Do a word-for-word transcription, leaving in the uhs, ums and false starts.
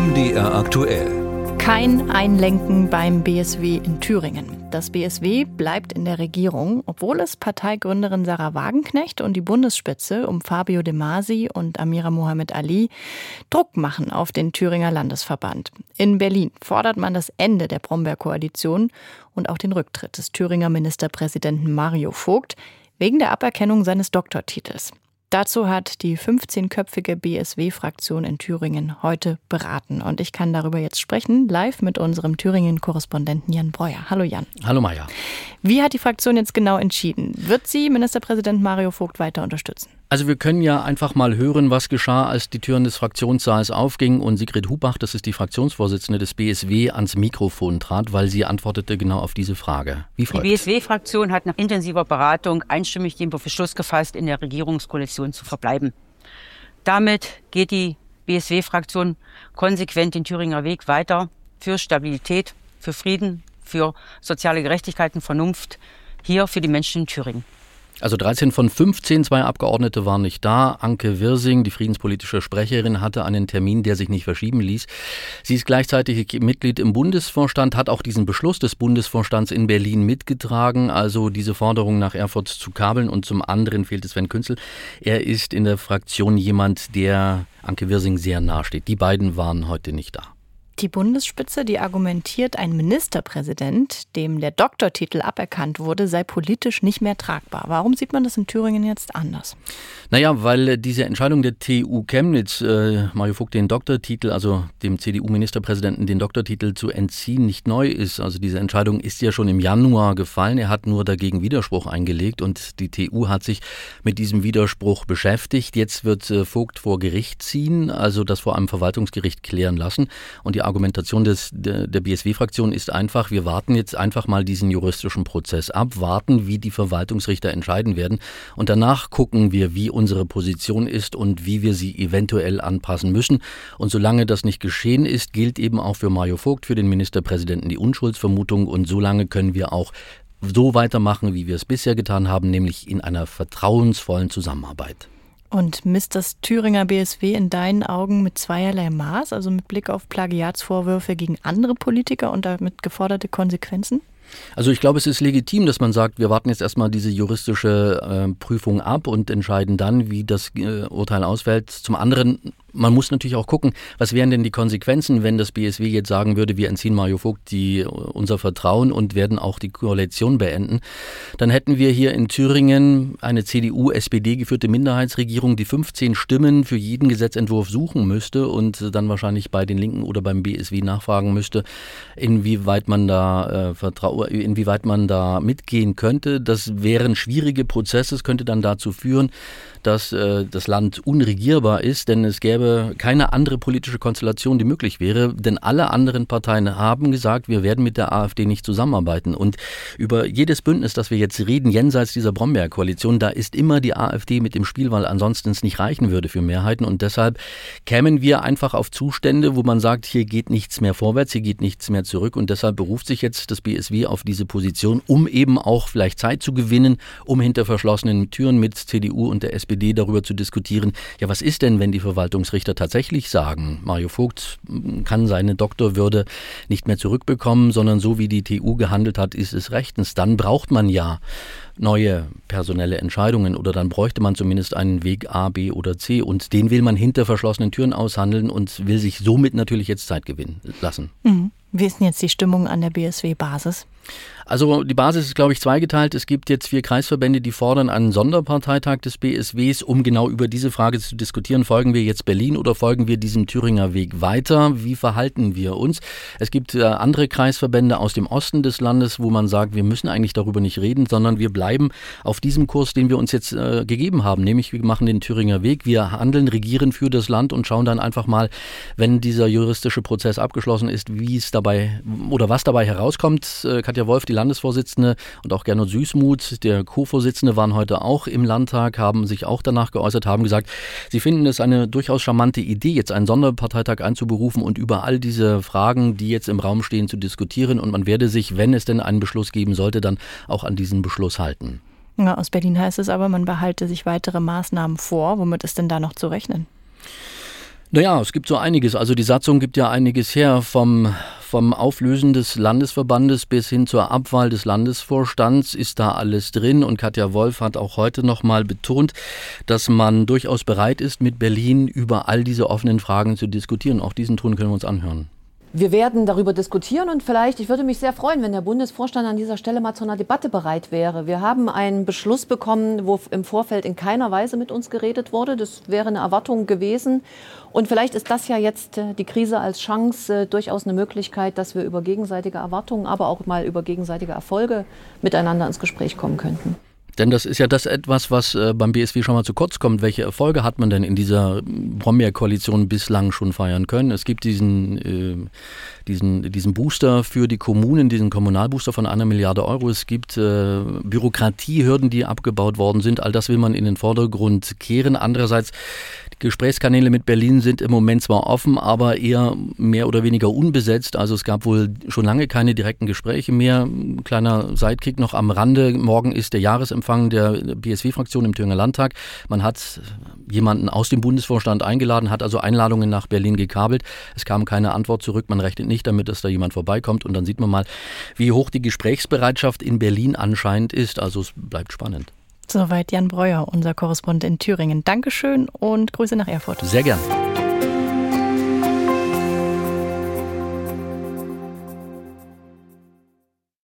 M D R aktuell. Kein Einlenken beim B S W in Thüringen. Das B S W bleibt in der Regierung, obwohl es Parteigründerin Sarah Wagenknecht und die Bundesspitze um Fabio De Masi und Amira Mohamed Ali Druck machen auf den Thüringer Landesverband. In Berlin fordert man das Ende der Brombeer-Koalition und auch den Rücktritt des Thüringer Ministerpräsidenten Mario Vogt wegen der Aberkennung seines Doktortitels. Dazu hat die fünfzehnköpfige B S W-Fraktion in Thüringen heute beraten. Und ich kann darüber jetzt sprechen, live mit unserem Thüringen-Korrespondenten Jan Breuer. Hallo Jan. Hallo Maja. Wie hat die Fraktion jetzt genau entschieden? Wird sie Ministerpräsident Mario Vogt weiter unterstützen? Also wir können ja einfach mal hören, was geschah, als die Türen des Fraktionssaals aufgingen und Sigrid Hubach, das ist die Fraktionsvorsitzende des B S W, ans Mikrofon trat, weil sie antwortete genau auf diese Frage. Wie folgt. Die B S W-Fraktion hat nach intensiver Beratung einstimmig den Beschluss gefasst, in der Regierungskoalition zu verbleiben. Damit geht die B S W-Fraktion konsequent den Thüringer Weg weiter für Stabilität, für Frieden, für soziale Gerechtigkeit und Vernunft hier für die Menschen in Thüringen. Also dreizehn von fünfzehn, zwei Abgeordnete waren nicht da. Anke Wirsing, die friedenspolitische Sprecherin, hatte einen Termin, der sich nicht verschieben ließ. Sie ist gleichzeitig Mitglied im Bundesvorstand, hat auch diesen Beschluss des Bundesvorstands in Berlin mitgetragen, also diese Forderung nach Erfurt zu kabeln. Und zum anderen fehlt Sven Künzel. Er ist in der Fraktion jemand, der Anke Wirsing sehr nahe steht. Die beiden waren heute nicht da. Die Bundesspitze, die argumentiert, ein Ministerpräsident, dem der Doktortitel aberkannt wurde, sei politisch nicht mehr tragbar. Warum sieht man das in Thüringen jetzt anders? Naja, weil diese Entscheidung der T U Chemnitz, äh, Mario Vogt den Doktortitel, also dem C D U-Ministerpräsidenten den Doktortitel zu entziehen, nicht neu ist. Also diese Entscheidung ist ja schon im Januar gefallen. Er hat nur dagegen Widerspruch eingelegt und die T U hat sich mit diesem Widerspruch beschäftigt. Jetzt wird äh, Vogt vor Gericht ziehen, also das vor einem Verwaltungsgericht klären lassen. Und die Argumentation des, der, der B S W-Fraktion ist einfach, wir warten jetzt einfach mal diesen juristischen Prozess ab, warten, wie die Verwaltungsrichter entscheiden werden und danach gucken wir, wie unsere Position ist und wie wir sie eventuell anpassen müssen. Und solange das nicht geschehen ist, gilt eben auch für Mario Vogt, für den Ministerpräsidenten die Unschuldsvermutung und solange können wir auch so weitermachen, wie wir es bisher getan haben, nämlich in einer vertrauensvollen Zusammenarbeit. Und misst das Thüringer B S W in deinen Augen mit zweierlei Maß, also mit Blick auf Plagiatsvorwürfe gegen andere Politiker und damit geforderte Konsequenzen? Also ich glaube, es ist legitim, dass man sagt, wir warten jetzt erstmal diese juristische äh, Prüfung ab und entscheiden dann, wie das äh, Urteil ausfällt. Zum anderen, man muss natürlich auch gucken, was wären denn die Konsequenzen, wenn das B S W jetzt sagen würde, wir entziehen Mario Vogt die, unser Vertrauen und werden auch die Koalition beenden. Dann hätten wir hier in Thüringen eine C D U-S P D geführte Minderheitsregierung, die fünfzehn Stimmen für jeden Gesetzentwurf suchen müsste und dann wahrscheinlich bei den Linken oder beim B S W nachfragen müsste, inwieweit man da äh, Vertrauen inwieweit man da mitgehen könnte. Das wären schwierige Prozesse. Es könnte dann dazu führen, dass äh, das Land unregierbar ist, denn es gäbe keine andere politische Konstellation, die möglich wäre, denn alle anderen Parteien haben gesagt, wir werden mit der AfD nicht zusammenarbeiten und über jedes Bündnis, das wir jetzt reden, jenseits dieser Brombeer-Koalition, da ist immer die AfD mit im Spiel, weil ansonsten es nicht reichen würde für Mehrheiten und deshalb kämen wir einfach auf Zustände, wo man sagt, hier geht nichts mehr vorwärts, hier geht nichts mehr zurück und deshalb beruft sich jetzt das B S W auf diese Position, um eben auch vielleicht Zeit zu gewinnen, um hinter verschlossenen Türen mit C D U und der S P D darüber zu diskutieren, ja, was ist denn, wenn die Verwaltungsrichter tatsächlich sagen, Mario Vogt kann seine Doktorwürde nicht mehr zurückbekommen, sondern so wie die T U gehandelt hat, ist es rechtens. Dann braucht man ja neue personelle Entscheidungen oder dann bräuchte man zumindest einen Weg A, B oder C und den will man hinter verschlossenen Türen aushandeln und will sich somit natürlich jetzt Zeit gewinnen lassen. Mhm. Wie ist denn jetzt die Stimmung an der B S W-Basis? Also die Basis ist, glaube ich, zweigeteilt. Es gibt jetzt vier Kreisverbände, die fordern einen Sonderparteitag des B S Ws, um genau über diese Frage zu diskutieren. Folgen wir jetzt Berlin oder folgen wir diesem Thüringer Weg weiter? Wie verhalten wir uns? Es gibt äh, andere Kreisverbände aus dem Osten des Landes, wo man sagt, wir müssen eigentlich darüber nicht reden, sondern wir bleiben auf diesem Kurs, den wir uns jetzt äh, gegeben haben. Nämlich wir machen den Thüringer Weg, wir handeln, regieren für das Land und schauen dann einfach mal, wenn dieser juristische Prozess abgeschlossen ist, wie es dabei oder was dabei herauskommt. Äh, Katja Wolf, die Landesvorsitzende und auch Gernot Süßmuth, der Co-Vorsitzende, waren heute auch im Landtag, haben sich auch danach geäußert, haben gesagt, sie finden es eine durchaus charmante Idee, jetzt einen Sonderparteitag einzuberufen und über all diese Fragen, die jetzt im Raum stehen, zu diskutieren. Und man werde sich, wenn es denn einen Beschluss geben sollte, dann auch an diesen Beschluss halten. Ja, aus Berlin heißt es aber, man behalte sich weitere Maßnahmen vor. Womit ist denn da noch zu rechnen? Naja, es gibt so einiges. Also die Satzung gibt ja einiges her, vom, vom Auflösen des Landesverbandes bis hin zur Abwahl des Landesvorstands ist da alles drin. Und Katja Wolf hat auch heute nochmal betont, dass man durchaus bereit ist, mit Berlin über all diese offenen Fragen zu diskutieren. Auch diesen Ton können wir uns anhören. Wir werden darüber diskutieren und vielleicht, ich würde mich sehr freuen, wenn der Bundesvorstand an dieser Stelle mal zu einer Debatte bereit wäre. Wir haben einen Beschluss bekommen, wo im Vorfeld in keiner Weise mit uns geredet wurde. Das wäre eine Erwartung gewesen. Und vielleicht ist das ja jetzt die Krise als Chance durchaus eine Möglichkeit, dass wir über gegenseitige Erwartungen, aber auch mal über gegenseitige Erfolge miteinander ins Gespräch kommen könnten. Denn das ist ja das etwas, was äh, beim B S W schon mal zu kurz kommt. Welche Erfolge hat man denn in dieser Brombeer-Koalition bislang schon feiern können? Es gibt diesen, äh, diesen, diesen Booster für die Kommunen, diesen Kommunalbooster von einer Milliarde Euro. Es gibt äh, Bürokratiehürden, die abgebaut worden sind. All das will man in den Vordergrund kehren. Andererseits, die Gesprächskanäle mit Berlin sind im Moment zwar offen, aber eher mehr oder weniger unbesetzt. Also es gab wohl schon lange keine direkten Gespräche mehr. Ein kleiner Sidekick noch am Rande. Morgen ist der Jahresempfang der B S W-Fraktion im Thüringer Landtag. Man hat jemanden aus dem Bundesvorstand eingeladen, hat also Einladungen nach Berlin gekabelt. Es kam keine Antwort zurück. Man rechnet nicht damit, dass da jemand vorbeikommt. Und dann sieht man mal, wie hoch die Gesprächsbereitschaft in Berlin anscheinend ist. Also es bleibt spannend. Soweit Jan Breuer, unser Korrespondent in Thüringen. Dankeschön und Grüße nach Erfurt. Sehr gern.